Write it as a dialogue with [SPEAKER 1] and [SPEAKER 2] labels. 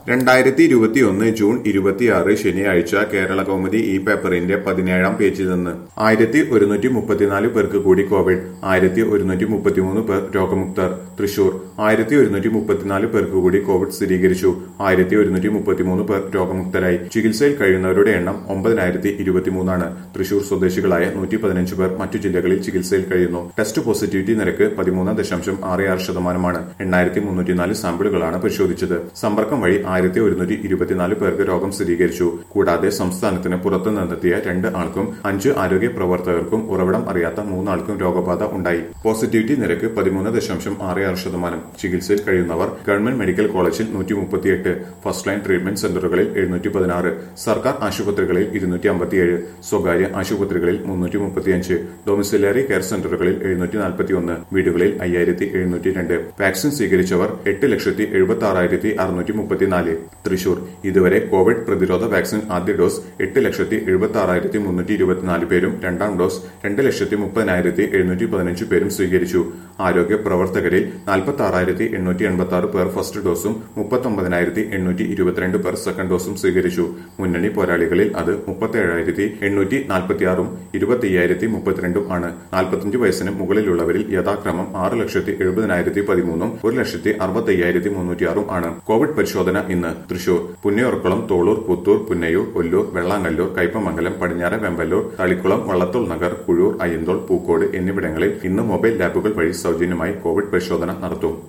[SPEAKER 1] 2021 June 26 ശനിയാഴ്ച കേരള കൗമുദി ഈ പേപ്പറിന്റെ 17-ാം പേജിൽ നിന്ന് 1134 പേർക്ക് കൂടി കോവിഡ് 1133 പേർ രോഗമുക്തർ തൃശൂർ 1134 പേർക്ക് കൂടി കോവിഡ് സ്ഥിരീകരിച്ചു 1133 പേർ രോഗമുക്തരായി ചികിത്സയിൽ കഴിയുന്നവരുടെ എണ്ണം 9023 ആണ് തൃശൂർ സ്വദേശികളായ 115 പേർ മറ്റു ജില്ലകളിൽ ചികിത്സയിൽ കഴിയുന്നു ടെസ്റ്റ് പോസിറ്റിവിറ്റി നിരക്ക് 13.66%. 8304 സാമ്പിളുകളാണ് പരിശോധിച്ചത് സമ്പർക്കം വഴി 1124 പേർക്ക് രോഗം സ്ഥിരീകരിച്ചു കൂടാതെ സംസ്ഥാനത്തിന് പുറത്തു നിന്നെത്തിയ 2 ആൾക്കും 5 ആരോഗ്യ പ്രവർത്തകർക്കും ഉറവിടം അറിയാത്ത 3 ആൾക്കും രോഗബാധ ഉണ്ടായി പോസിറ്റിവിറ്റി നിരക്ക് 13.66%. ചികിത്സയിൽ കഴിയുന്നവർ ഗവൺമെന്റ് മെഡിക്കൽ കോളേജിൽ 138 ഫസ്റ്റ് ലൈൻ ട്രീറ്റ്മെന്റ് സെന്ററുകളിൽ 716 സർക്കാർ ആശുപത്രികളിൽ 257 സ്വകാര്യ ആശുപത്രികളിൽ 335 ഡൊമിസിലറി കെയർ സെന്ററുകളിൽ 741 വീടുകളിൽ 5702 വാക്സിൻ സ്വീകരിച്ചവർ 8,76,634 തൃശൂർ ഇതുവരെ കോവിഡ് പ്രതിരോധ വാക്സിൻ ആദ്യ ഡോസ് 8,76,324 പേരും രണ്ടാം ഡോസ് 2,30,715 പേരും സ്വീകരിച്ചു ആരോഗ്യ പ്രവർത്തകരിൽ 46,886 പേർ ഫസ്റ്റ് ഡോസും 39,822 പേർ സെക്കൻഡ് ഡോസും സ്വീകരിച്ചു മുന്നണി പോരാളികളിൽ അത് 37,846 25,032 ആണ് 45 വയസ്സിന് മുകളിലുള്ളവരിൽ യഥാക്രമം 6,70,13 1,65,306 ആണ് കോവിഡ് പരിശോധന ഇന്ന് തൃശൂർ പുന്നയൂർക്കുളം തോളൂർ പുത്തൂർ പുന്നയൂർ ഒല്ലൂർ വെള്ളാങ്ങല്ലൂർ കയ്പമംഗലം പടിഞ്ഞാറെ വെമ്പല്ലൂർ തളിക്കുളം വള്ളത്തോൾ നഗർ കുഴൂർ അയ്യന്തോൾ പൂക്കോട് എന്നിവിടങ്ങളിൽ ഇന്ന് മൊബൈൽ ലാബുകൾ വഴി സൗജന്യമായി കോവിഡ് പരിശോധന നടത്തും